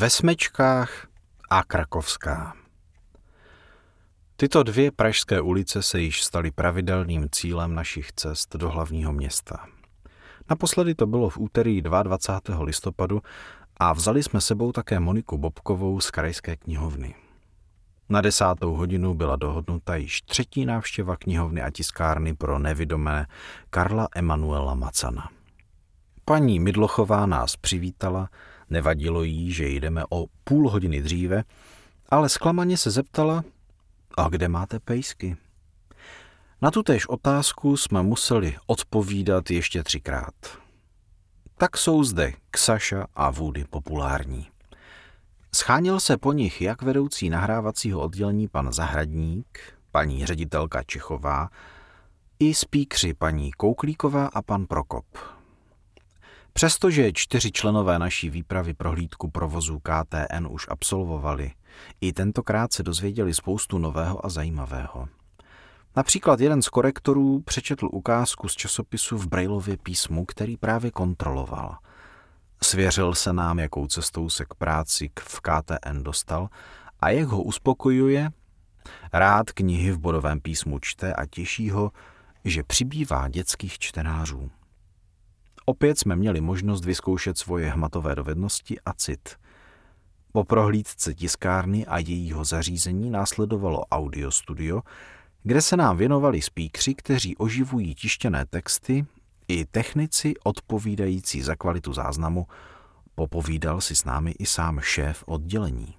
Ve Smečkách a Krakovská. Tyto dvě pražské ulice se již staly pravidelným cílem našich cest do hlavního města. Naposledy to bylo v úterý 22. listopadu a vzali jsme sebou také Moniku Bobkovou z Krajské knihovny. Na 10. hodinu byla dohodnuta již třetí návštěva knihovny a tiskárny pro nevidomé Karla Emanuela Macana. Paní Midlochová nás přivítala, nevadilo jí, že jdeme o půl hodiny dříve, ale zklamaně se zeptala, a kde máte pejsky? Na tutéž otázku jsme museli odpovídat ještě 3krát. Tak jsou zde Ksaša a Woody populární. Scháněl se po nich jak vedoucí nahrávacího oddělení pan Zahradník, paní ředitelka Čechová, i spíkři paní Kouklíková a pan Prokop. Přestože 4 členové naší výpravy prohlídku provozu KTN už absolvovali, i tentokrát se dozvěděli spoustu nového a zajímavého. Například jeden z korektorů přečetl ukázku z časopisu v Braillově písmu, který právě kontroloval. Svěřil se nám, jakou cestou se k práci v KTN dostal a jak ho uspokojuje. Rád knihy v bodovém písmu čte a těší ho, že přibývá dětských čtenářů. Opět jsme měli možnost vyzkoušet svoje hmatové dovednosti a cit. Po prohlídce tiskárny a jejího zařízení následovalo audiostudio, kde se nám věnovali spíkři, kteří oživují tištěné texty, i technici odpovídající za kvalitu záznamu. Popovídal si s námi i sám šéf oddělení.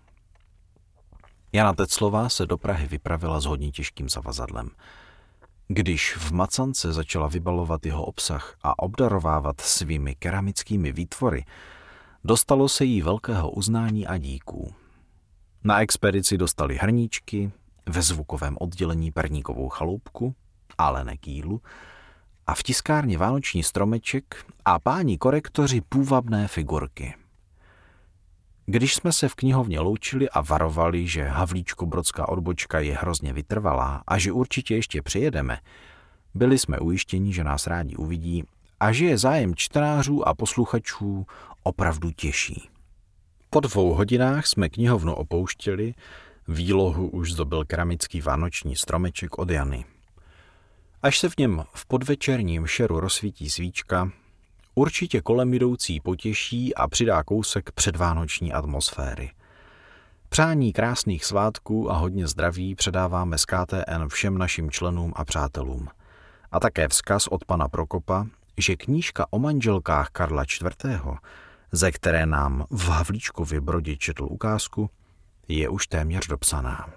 Jana Teclová se do Prahy vypravila s hodně těžkým zavazadlem. Když v Macance začala vybalovat jeho obsah a obdarovávat svými keramickými výtvory, dostalo se jí velkého uznání a díků. Na expedici dostali hrníčky, ve zvukovém oddělení perníkovou chaloupku, ale ne kýlu, a v tiskárně vánoční stromeček a páni korektoři půvabné figurky. Když jsme se v knihovně loučili a varovali, že havlíčkobrodská odbočka je hrozně vytrvalá a že určitě ještě přijedeme, byli jsme ujištěni, že nás rádi uvidí a že je zájem čtenářů a posluchačů opravdu těší. Po 2 hodinách jsme knihovnu opouštěli, výlohu už zdobil keramický vánoční stromeček od Jany. Až se v něm v podvečerním šeru rozsvítí svíčka, určitě kolem jdoucí potěší a přidá kousek předvánoční atmosféry. Přání krásných svátků a hodně zdraví předáváme z KTN všem našim členům a přátelům. A také vzkaz od pana Prokopa, že knížka o manželkách Karla IV., ze které nám v Havlíčkově Brodě četl ukázku, je už téměř dopsaná.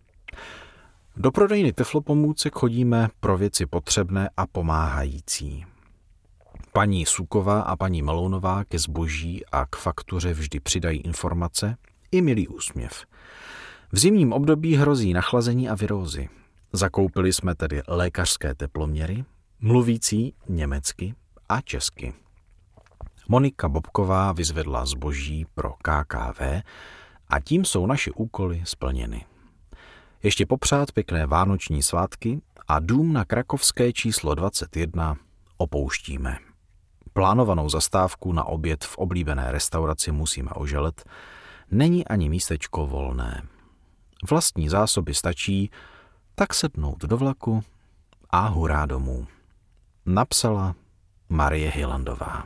Do prodejny teflopomůcek chodíme pro věci potřebné a pomáhající. Paní Suková a paní Melounová ke zboží a k faktuře vždy přidají informace i milý úsměv. V zimním období hrozí nachlazení a virózy. Zakoupili jsme tedy lékařské teploměry, mluvící německy a česky. Monika Bobková vyzvedla zboží pro KKV a tím jsou naše úkoly splněny. Ještě popřát pěkné vánoční svátky a dům na Krakovské číslo 21 opouštíme. Plánovanou zastávku na oběd v oblíbené restauraci musíme oželet, není ani místečko volné. Vlastní zásoby stačí, tak sednout do vlaku a hurá domů. Napsala Marie Hylandová.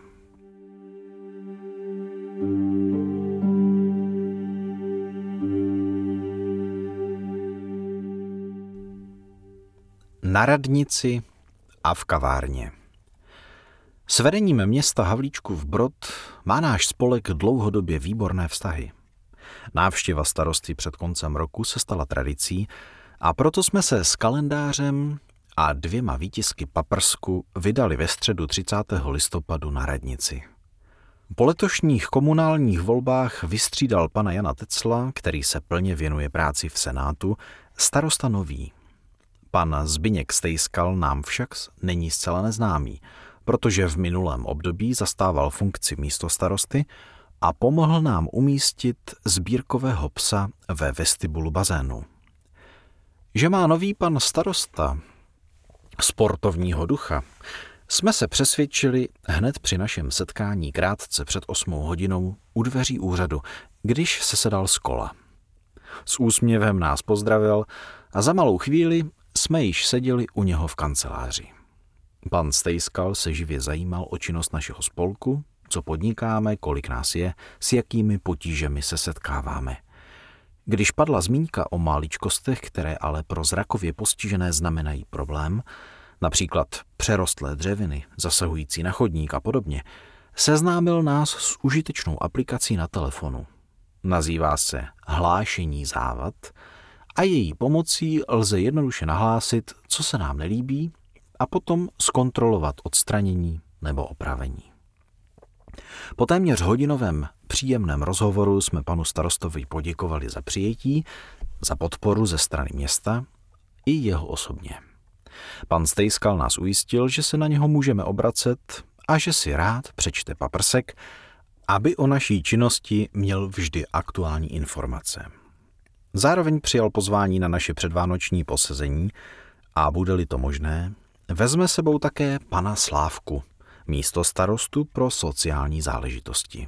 Na radnici a v kavárně. S vedením města Havlíčkův Brod má náš spolek dlouhodobě výborné vztahy. Návštěva starosty před koncem roku se stala tradicí a proto jsme se s kalendářem a 2 výtisky paprsku vydali ve středu 30. listopadu na radnici. Po letošních komunálních volbách vystřídal pana Jana Tecla, který se plně věnuje práci v Senátu, starosta nový. Pan Zbyněk Stejskal nám však není zcela neznámý, protože v minulém období zastával funkci místostarosty a pomohl nám umístit sbírkového psa ve vestibulu bazénu. Že má nový pan starosta sportovního ducha, jsme se přesvědčili hned při našem setkání krátce před 8 hodinou u dveří úřadu, když se sedal z kola. S úsměvem nás pozdravil a za malou chvíli jsme již seděli u něho v kanceláři. Pan Stejskal se živě zajímal o činnost našeho spolku, co podnikáme, kolik nás je, s jakými potížemi se setkáváme. Když padla zmínka o maličkostech, které ale pro zrakově postižené znamenají problém, například přerostlé dřeviny, zasahující na chodník a podobně, seznámil nás s užitečnou aplikací na telefonu. Nazývá se Hlášení závad a její pomocí lze jednoduše nahlásit, co se nám nelíbí, a potom zkontrolovat odstranění nebo opravení. Po téměř hodinovém příjemném rozhovoru jsme panu starostovi poděkovali za přijetí, za podporu ze strany města i jeho osobně. Pan Stejskal nás ujistil, že se na něho můžeme obracet a že si rád přečte paprsek, aby o naší činnosti měl vždy aktuální informace. Zároveň přijal pozvání na naše předvánoční posezení a bude-li to možné, vezme sebou také pana Slávku, místostarostu pro sociální záležitosti.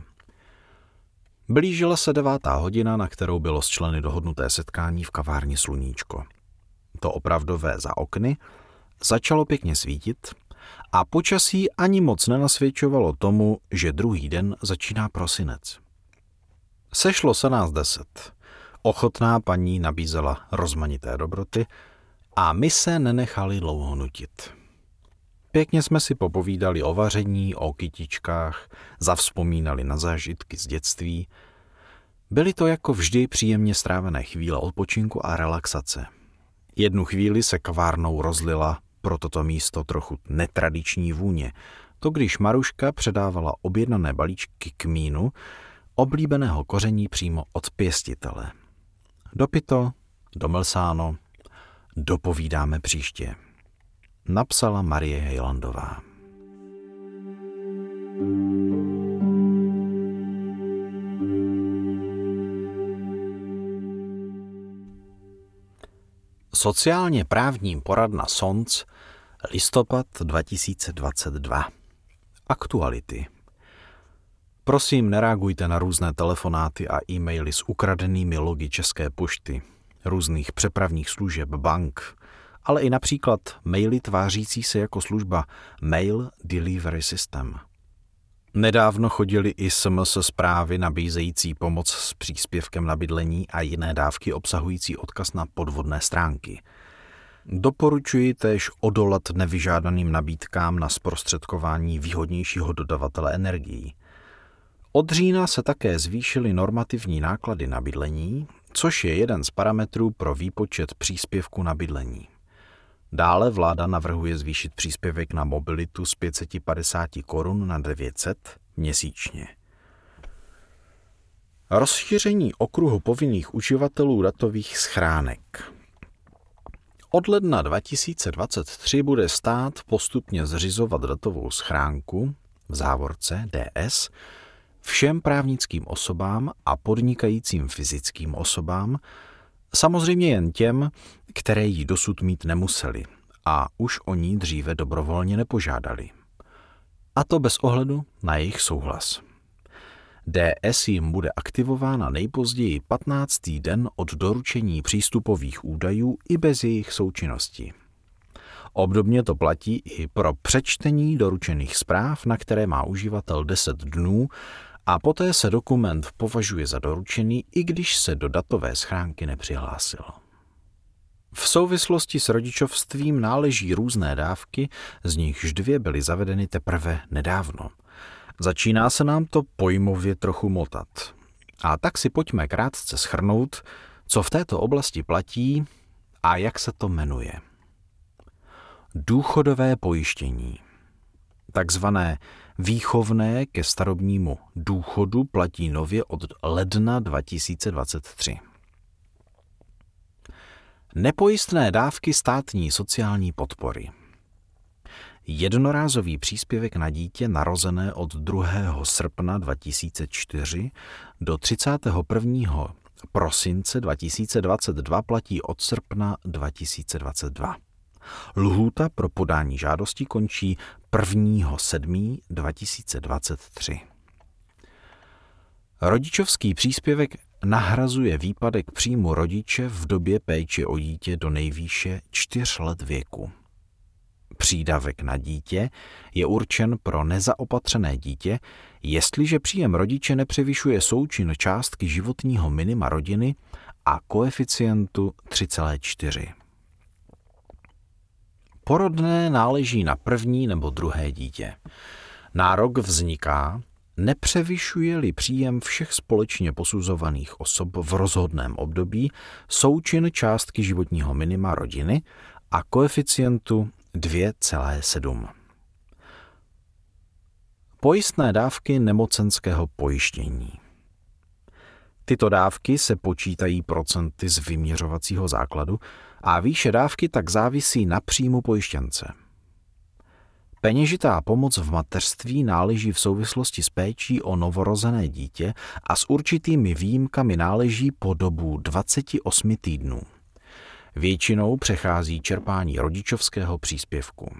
Blížila se 9. hodina, na kterou bylo s členy dohodnuté setkání v kavárně Sluníčko. To opravdové za okny začalo pěkně svítit a počasí ani moc nenasvědčovalo tomu, že druhý den začíná prosinec. Sešlo se nás 10. Ochotná paní nabízela rozmanité dobroty a my se nenechali dlouho nutit. Pěkně jsme si popovídali o vaření, o kytičkách, zavzpomínali na zážitky z dětství. Byly to jako vždy příjemně strávené chvíle odpočinku a relaxace. Jednu chvíli se kavárnou rozlila pro toto místo trochu netradiční vůně. To když Maruška předávala objednané balíčky kmínu, oblíbeného koření přímo od pěstitele. Dopito, domlsáno, dopovídáme příště. Napsala Marie Hejlandová. Sociálně právní poradna SONC, listopad 2022. Aktuality. Prosím, nereagujte na různé telefonáty a e-maily s ukradenými logy České pošty, různých přepravních služeb, bank, ale i například maily tvářící se jako služba Mail Delivery System. Nedávno chodily i SMS zprávy nabízející pomoc s příspěvkem na bydlení a jiné dávky obsahující odkaz na podvodné stránky. Doporučuji též odolat nevyžádaným nabídkám na zprostředkování výhodnějšího dodavatele energií. Od října se také zvýšily normativní náklady na bydlení, což je jeden z parametrů pro výpočet příspěvku na bydlení. Dále vláda navrhuje zvýšit příspěvek na mobilitu z 550 korun na 900 měsíčně. Rozšíření okruhu povinných uživatelů datových schránek. Od ledna 2023 bude stát postupně zřizovat datovou schránku, v závorce DS, všem právnickým osobám a podnikajícím fyzickým osobám, samozřejmě jen těm, které ji dosud mít nemuseli a už o ní dříve dobrovolně nepožádali. A to bez ohledu na jejich souhlas. DS jim bude aktivována nejpozději 15. den od doručení přístupových údajů i bez jejich součinnosti. Obdobně to platí i pro přečtení doručených zpráv, na které má uživatel 10 dnů a poté se dokument považuje za doručený, i když se do datové schránky nepřihlásil. V souvislosti s rodičovstvím náleží různé dávky, z nichž 2 byly zavedeny teprve nedávno. Začíná se nám to pojmově trochu motat. A tak si pojďme krátce shrnout, co v této oblasti platí a jak se to jmenuje. Důchodové pojištění. Takzvané výchovné ke starobnímu důchodu platí nově od ledna 2023. Nepojistné dávky státní sociální podpory. Jednorázový příspěvek na dítě narozené od 2. srpna 2004 do 31. prosince 2022 platí od srpna 2022. Lhůta pro podání žádosti končí 1.7.2023. Rodičovský příspěvek nahrazuje výpadek příjmu rodiče v době péče o dítě do nejvýše 4 let věku. Přídavek na dítě je určen pro nezaopatřené dítě, jestliže příjem rodiče nepřevyšuje součin částky životního minima rodiny a koeficientu 3,4. Porodné náleží na první nebo druhé dítě. Nárok vzniká, nepřevyšuje-li příjem všech společně posuzovaných osob v rozhodném období součin částky životního minima rodiny a koeficientu 2,7. Pojistné dávky nemocenského pojištění. Tyto dávky se počítají procenty z vyměřovacího základu a výše dávky tak závisí na příjmu pojištěnce. Peněžitá pomoc v mateřství náleží v souvislosti s péčí o novorozené dítě a s určitými výjimkami náleží po dobu 28 týdnů. Většinou přechází čerpání rodičovského příspěvku.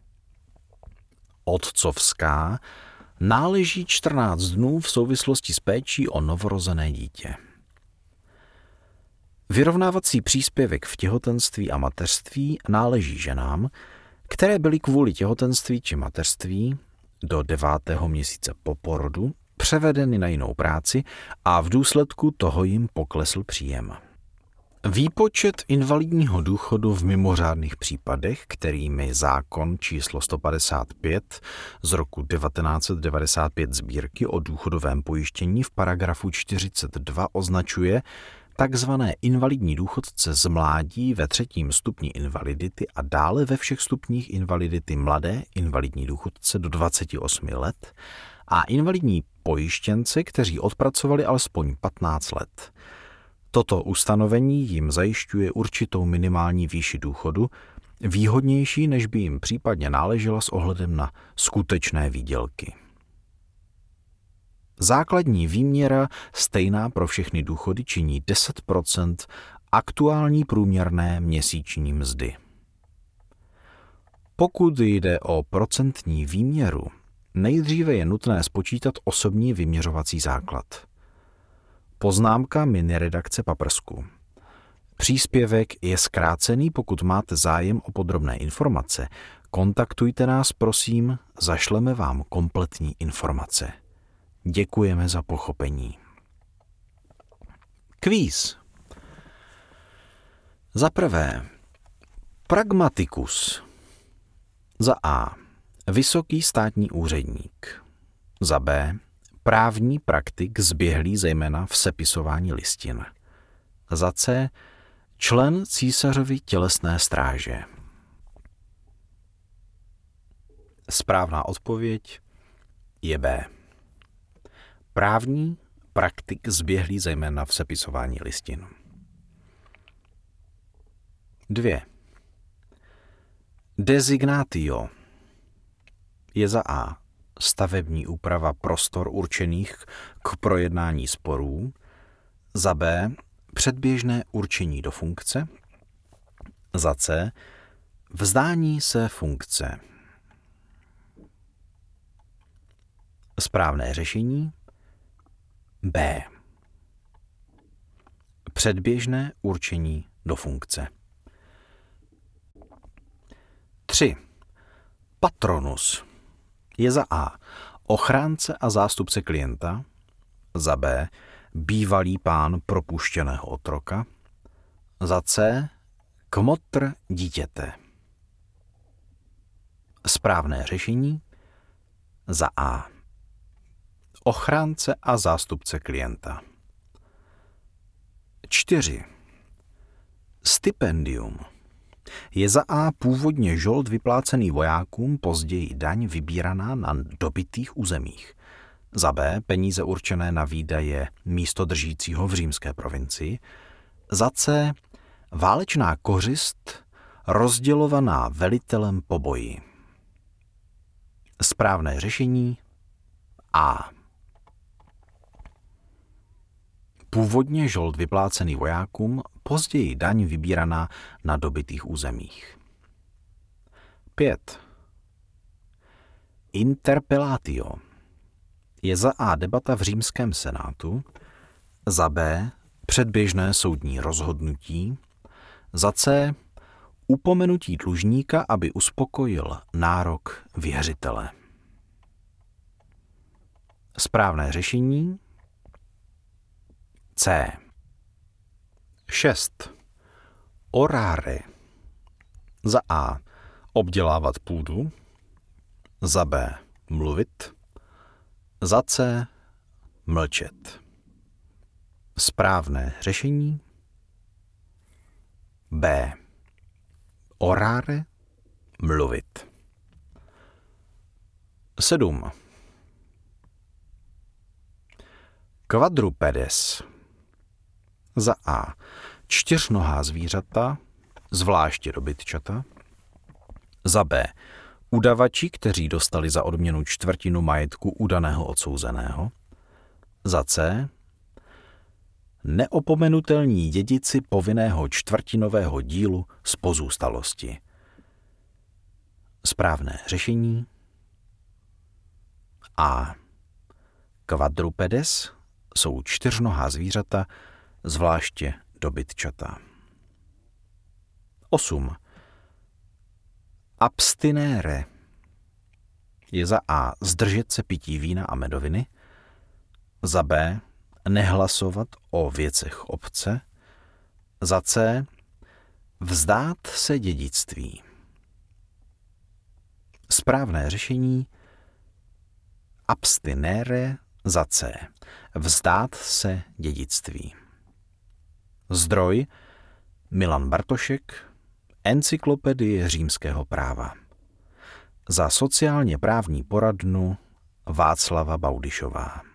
Otcovská náleží 14 dnů v souvislosti s péčí o novorozené dítě. Vyrovnávací příspěvek v těhotenství a mateřství náleží ženám, které byly kvůli těhotenství či mateřství do 9. měsíce po porodu převedeny na jinou práci a v důsledku toho jim poklesl příjem. Výpočet invalidního důchodu v mimořádných případech, kterými zákon číslo 155 z roku 1995 sbírky o důchodovém pojištění v paragrafu 42 označuje takzvané invalidní důchodce z mládí ve 3. stupni invalidity a dále ve všech stupních invalidity mladé invalidní důchodce do 28 let a invalidní pojištěnce, kteří odpracovali alespoň 15 let. Toto ustanovení jim zajišťuje určitou minimální výši důchodu, výhodnější, než by jim případně náležela s ohledem na skutečné výdělky. Základní výměra stejná pro všechny důchody činí 10% aktuální průměrné měsíční mzdy. Pokud jde o procentní výměru, nejdříve je nutné spočítat osobní vyměřovací základ. Poznámka miniredakce Paprsku. Příspěvek je zkrácený, pokud máte zájem o podrobné informace. Kontaktujte nás, prosím, zašleme vám kompletní informace. Děkujeme za pochopení. Kvíz. Za prvé, pragmatikus. Za A. Vysoký státní úředník. Za B. Právní praktik zběhlý zejména v sepisování listin. Za C. Člen císařovy tělesné stráže. Správná odpověď je B. Právní praktik zběhlý zejména v sepisování listin. 2. Designatio je za A. Stavební úprava prostor určených k projednání sporů, za B. Předběžné určení do funkce, za C. Vzdání se funkce. Správné řešení B. Předběžné určení do funkce. 3. Patronus je za A. Ochránce a zástupce klienta, za B. Bývalý pán propuštěného otroka, za C. Kmotr dítěte. Správné řešení za A. Ochránce a zástupce klienta. 4. Stipendium je za A. Původně žold vyplácený vojákům, později daň vybíraná na dobytých územích. Za B. Peníze určené na výdaje místodržícího v římské provincii. Za C. Válečná kořist rozdělovaná velitelem po boji. Správné řešení A. Původně žold vyplácený vojákům, později daň vybíraná na dobytých územích. 5. Interpellatio je za A debata v římském senátu, za B předběžné soudní rozhodnutí, za C upomenutí dlužníka, aby uspokojil nárok věřitele. Správné řešení C. 6. Orare. Za A obdělávat půdu, za B mluvit, za C mlčet. Správné řešení B. Orare, mluvit. 7. Quadrupedes. Za A čtyřnohá zvířata, zvláště dobytčata. Za B udavači, kteří dostali za odměnu čtvrtinu majetku udaného odsouzeného. Za C neopomenutelní dědici povinného čtvrtinového dílu z pozůstalosti. Správné řešení A. Quadrupedes jsou čtyřnohá zvířata, zvláště dobytčata. 8. Abstinere je za A zdržet se pití vína a medoviny, za B nehlasovat o věcech obce, za C vzdát se dědictví. Správné řešení abstinere za C. Vzdát se dědictví. Zdroj Milan Bartošek, Encyklopedie římského práva. Za sociálně právní poradnu Václava Baudyšová.